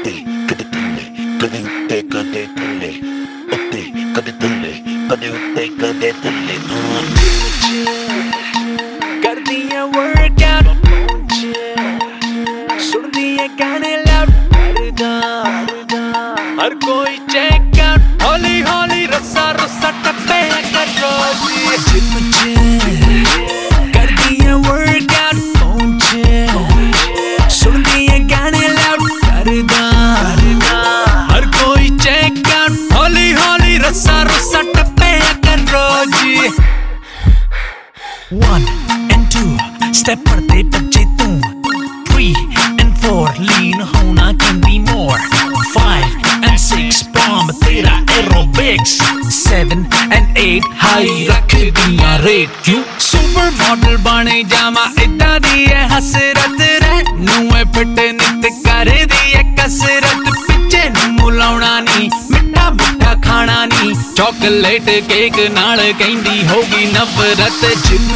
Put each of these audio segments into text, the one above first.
ਉੱਤੇ ਕਦੇ ਥੱਲੇ ਕਦੇ ਉੱਤੇ ਕਦੇ ਥੱਲੇ ਉੱਤੇ ਕਦੇ ਥੱਲੇ ਕਦੇ ਉੱਤੇ ਕਦੇ ਥੱਲੇ ਕਰਦੀਆਂ ਵਰਕਆਊਟ ਸੁਣਦੀਆਂ ਗਾਣੇ ਲਾਊਡ ਕਰਦਾ ਹਰ ਕੋਈ ਚੈੱਕ ਆਊਟ ਹੌਲੀ ਹੌਲੀ ਰੱਸਾ ਰੱਸਾ ਟੱਪੇ ਕਰ ਰੋਜ਼ੀ ਜਿਮ ਕਰਦੀਆਂ ਵਰਕਆਊਟ ਸੁਣਦੀਆਂ ਗਾਣੇ ਲਾਊਡ ਕਰਦਾ ਹਰ ਕੋਈ ਚੈੱਕ ਆਊਟ ਹੌਲੀ ਹੌਲੀ ਰੱਸਾ ਰੱਸਾ ਟੱਪੇ ਕਰ ਰੋਜ਼ੀ 1 and 2 step पर ते टचे तू 3 and 4 lean होना can be more 5 and 6 bomb तेरा aerobics 7 and 8 high रख दिया रेट क्यों सुपर मॉडल बने जामा इदा दी है हसरत रे नूए फिट नित कर दी है कसरत पिछे मुलाउना नी मिठा मिठा खाना नी चॉकलेट केक नाल कहंदी होगी नफरत जिम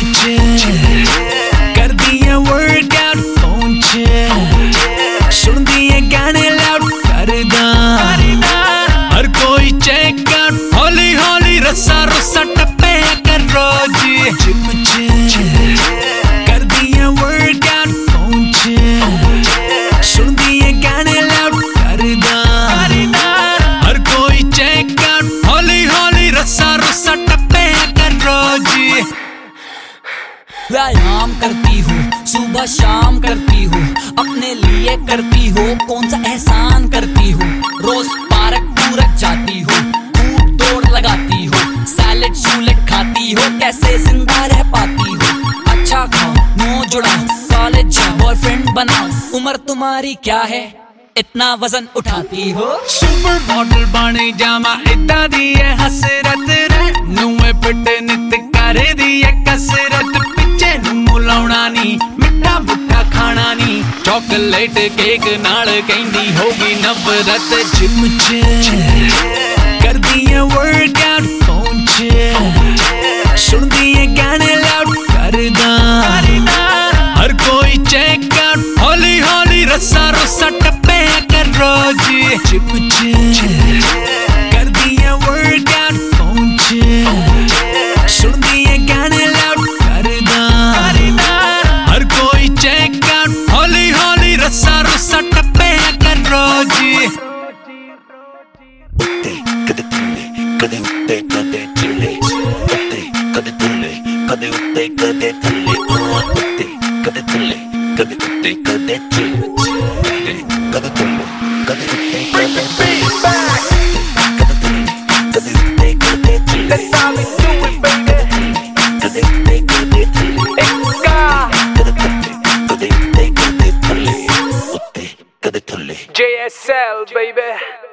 कर दिया वर्कआउट फोन सुन दिए गाने लाउड करदा हर कोई चेक आउट हौली हौली रस्सा रस्सा टप्पे कर रोजी जिम कर दिया वर्कआउट फोन सुन दिए गाने लाउड करदा हर कोई चेक आउट हौली हौली रस्सा रस्सा टप्पे कर रोजी व्यायाम करती हूँ सुबह शाम करती हूँ अपने लिए करती हो कौन सा एहसान करती हूँ रोज पार्क पूरक जाती हूँ खूब दौड़ लगाती हूँ सैलेड सूलेट खाती हो कैसे जिंदा रह पाती हो अच्छा खाओ नो जुड़ाओ कॉलेज जाओ बॉयफ्रेंड बनाओ उम्र तुम्हारी क्या है इतना वजन उठाती हो सुपर मॉडल बने जामा इदा दी है हसरत रे नूए फिट नित कर दी है कसरत पिछे मुलाउना नी मिठा मुठा खाना नी चॉकलेट केक नाल कहंदी होगी नफरत जिम कर दिया वर्कआउट फोन सुन दिए गाने लाउड करदा हर कोई चेक आउट हौली हौली रस्सा रस्सा टप्पे कर रोजी जिम कर दिया वर्कआउट फोन सुन दिए गाने लाउड करदा हर कोई चेक आउट हौली हौली रस्सा रस्सा टप्पे कर रोजी ਉੱਤੇ ਕਦੇ ਥੱਲੇ ਕਦੇ ਉੱਤੇ ਕਦੇ ਥੱਲੇ ਉੱਤੇ ਕਦੇ ਥੱਲੇ ਕਦੇ ਉੱਤੇ ਕਦੇ ਥੱਲੇ ਉੱਤੇ ਕਦੇ ਥੱਲੇ ਕਦੇ ਉੱਤੇ ਕਦੇ ਥੱਲੇ ਕਦੇ ਥੱਲੇ ਕਦੇ ਉੱਤੇ ਕਦੇ ਥੱਲੇ ਕਦੇ ਥੱਲੇ ਕਦੇ ਉੱਤੇ ਕਦੇ ਥੱਲੇ That's how we do it, baby. ਕਦੇ ਉੱਤੇ ਕਦੇ ਥੱਲੇ ਕਦੇ ਥੱਲੇ ਕਦੇ ਉੱਤੇ ਕਦੇ ਥੱਲੇ ਉੱਤੇ ਕਦੇ ਥੱਲੇ JSL, baby.